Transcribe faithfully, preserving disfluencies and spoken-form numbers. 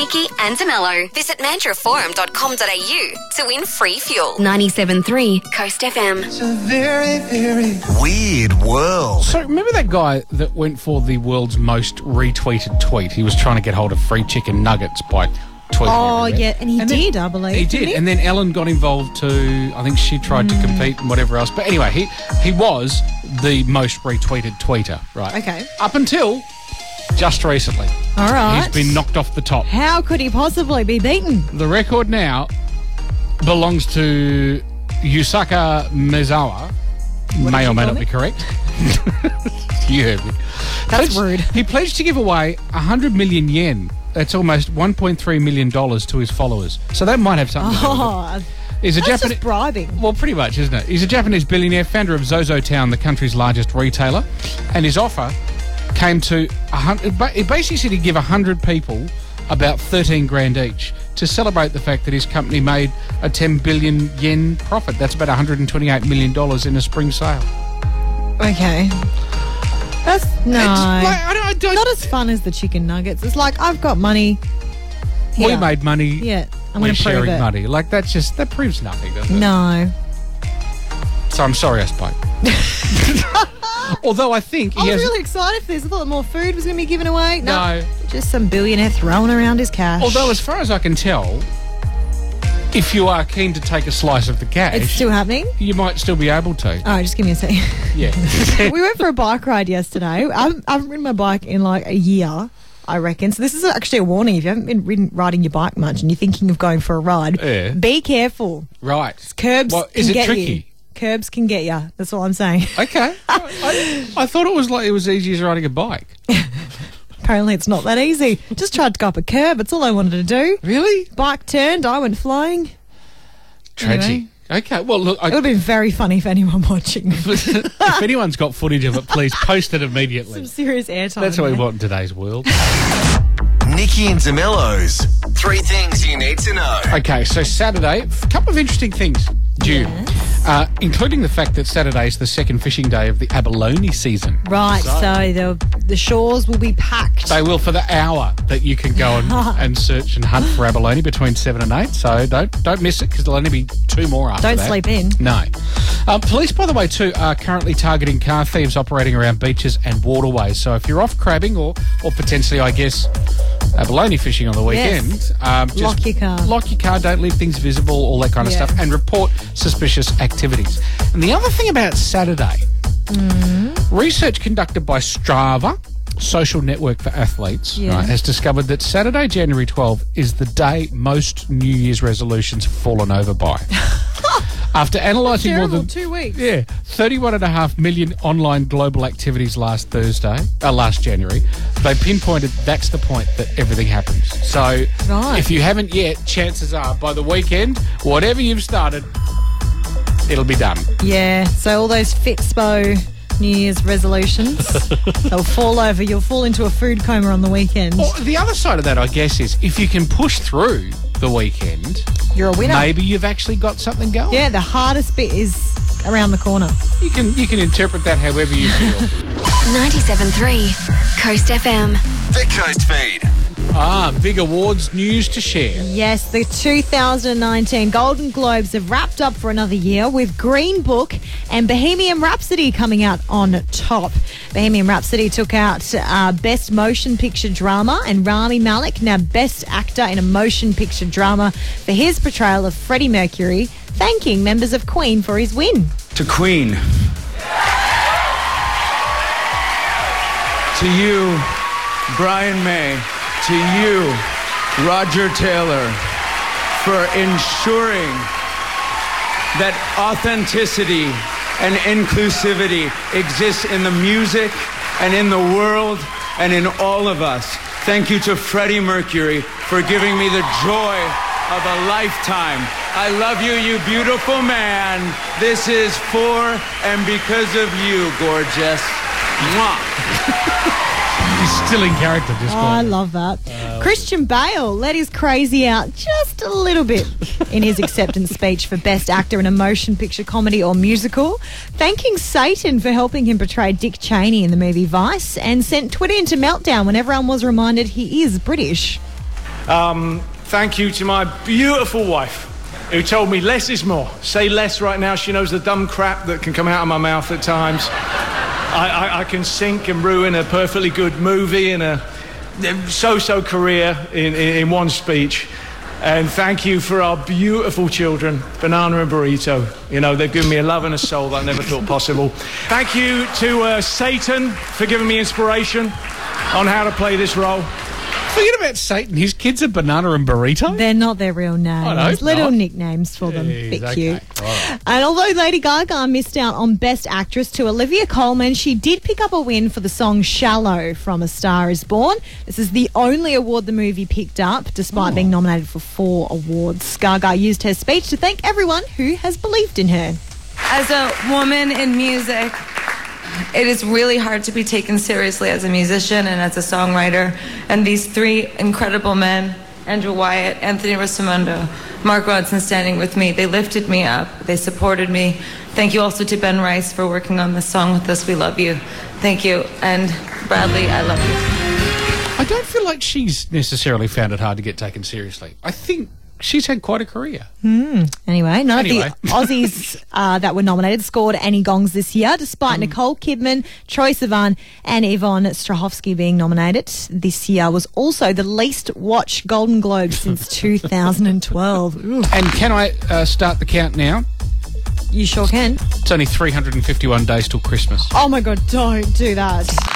Nikki and DeMello. Visit mandurah forum dot com dot a u to win free fuel. ninety-seven point three Coast F M. It's a very, very Weird world. So remember that guy that went for the world's most retweeted tweet? He was trying to get hold of free chicken nuggets by tweeting. Oh, everywhere. yeah, and he then- did, I believe. He didn't did, and then Ellen got involved too. I think she tried to compete and whatever else. But anyway, he he was the most retweeted tweeter, right? Okay. Up until just recently. All right. He's been knocked off the top. How could he possibly be beaten? The record now belongs to Yusaka Mizawa. May did or you may call not me? be correct. You heard me. That's Pledged- rude. He pledged to give away one hundred million yen. That's almost one point three million dollars to his followers. So that might have something to do with it. Oh, He's a that's Japanese. just bribing. Well, pretty much, isn't it? He's a Japanese billionaire, founder of Zozo Town, the country's largest retailer, and his offer came to a hundred. It basically said he'd give a hundred people about thirteen grand each to celebrate the fact that his company made a ten billion yen profit. That's about one hundred twenty-eight million dollars in a spring sale. Okay. That's no. It's like, I don't, I don't, Not as fun as the chicken nuggets. It's like, I've got money. we Here. made money. Yeah, I'm we're going to prove sharing it. money. Like that's just that proves nothing, doesn't it? No. So I'm sorry I spoke. Although I think he I was has. really excited for this. I thought more food was going to be given away. No. No. Just some billionaire throwing around his cash. Although, as far as I can tell, if you are keen to take a slice of the cash, it's still happening? you might still be able to. All right, just give me a second. Yeah. We went for a bike ride yesterday. I've, I haven't ridden my bike in like a year, I reckon. So this is actually a warning. If you haven't been ridden, riding your bike much and you're thinking of going for a ride, Yeah. be careful. Right. Curbs Well, can is it get tricky? you. Curbs can get you. That's all I'm saying. Okay. I, I thought it was like it was easy as riding a bike. Apparently it's not that easy. Just tried to go up a curb. That's all I wanted to do. Really? Bike turned. I went flying. Tragic. Anyway. Okay. Well, look. I, It would have been very funny for anyone watching. if anyone's got footage of it, please post it immediately. Some serious airtime. That's what we there. want in today's world. Nikki and DeMello's three things you need to know. Okay, so Saturday, a couple of interesting things due, uh, including the fact that Saturday is the second fishing day of the abalone season. Right, so, the, the shores will be packed. They will for the hour that you can go and, and search and hunt for abalone between seven and eight. So don't don't miss it because there'll only be two more after Don't that. sleep in. No. Um, police, by the way, too, are currently targeting car thieves operating around beaches and waterways. So if you're off crabbing or or potentially, I guess, abalone fishing on the weekend, Yes. um, just Lock your car. Lock your car. Don't leave things visible. All that kind of Yeah. stuff, and report suspicious activities. And the other thing about Saturday. Research conducted by Strava, social network for athletes, Yeah. right, has discovered that Saturday, January twelfth, is the day most New Year's resolutions have fallen over by. After analysing more Terrible, than two weeks. yeah, thirty-one and a half million online global activities last Thursday, uh, last January, they pinpointed that's the point that everything happens. So Right. if you haven't yet, chances are by the weekend, whatever you've started, it'll be done. Yeah, so all those Fitspo New Year's resolutions, they'll fall over. You'll fall into a food coma on the weekend. Well, the other side of that, I guess, is if you can push through the weekend, You're a winner. maybe you've actually got something going. Yeah, the hardest bit is around the corner. You can you can interpret that however you feel. ninety-seven point three Coast F M. The Coast Feed. ah, big awards news to share. Yes, the two thousand nineteen Golden Globes have wrapped up for another year with Green Book and Bohemian Rhapsody coming out on top. Bohemian Rhapsody took out uh, Best Motion Picture Drama, and Rami Malek now Best Actor in a Motion Picture Drama for his portrayal of Freddie Mercury, thanking members of Queen for his win. To Queen. To you, Brian May. To you, Roger Taylor, for ensuring that authenticity and inclusivity exists in the music and in the world and in all of us. Thank you to Freddie Mercury for giving me the joy of a lifetime. I love you, you beautiful man. This is for and because of you, gorgeous. Mwah. He's still in character at this Oh, I point. love that. Christian Bale let his crazy out just a little bit in his acceptance speech for Best Actor in a Motion Picture Comedy or Musical, thanking Satan for helping him portray Dick Cheney in the movie Vice, and sent Twitter into meltdown when everyone was reminded he is British. Um, thank you to my beautiful wife, who told me less is more. Say less right now. She knows the dumb crap that can come out of my mouth at times. I, I, I can sink and ruin a perfectly good movie and a so-so career in, in, in one speech. And thank you for our beautiful children, Banana and Burrito. You know, they've given me a love and a soul that I never thought possible. Thank you to uh, Satan for giving me inspiration on how to play this role. Forget about Satan. His kids are Banana and Burrito? They're not their real names. I know, Little not. nicknames for them. Jeez, Bit okay. cute. Right. And although Lady Gaga missed out on Best Actress to Olivia Colman, she did pick up a win for the song Shallow from A Star Is Born. This is the only award the movie picked up, despite Oh. being nominated for four awards. Gaga used her speech to thank everyone who has believed in her. As a woman in music, it is really hard to be taken seriously as a musician and as a songwriter. And these three incredible men, Andrew Wyatt, Anthony Rosamondo, Mark Ronson, standing with me, they lifted me up. They supported me. Thank you also to Ben Rice for working on this song with us. We love you. Thank you. And Bradley, I love you. I don't feel like she's necessarily found it hard to get taken seriously. I think she's had quite a career. Anyway, none Anyway. of the Aussies uh, that were nominated scored any gongs this year, despite Nicole Kidman, Troye Sivan and Yvonne Strahovski being nominated. This year was also the least watched Golden Globe since two thousand twelve. Ooh. And can I uh, start the count now? You sure can. It's only three hundred fifty-one days till Christmas. Oh my God, don't do that.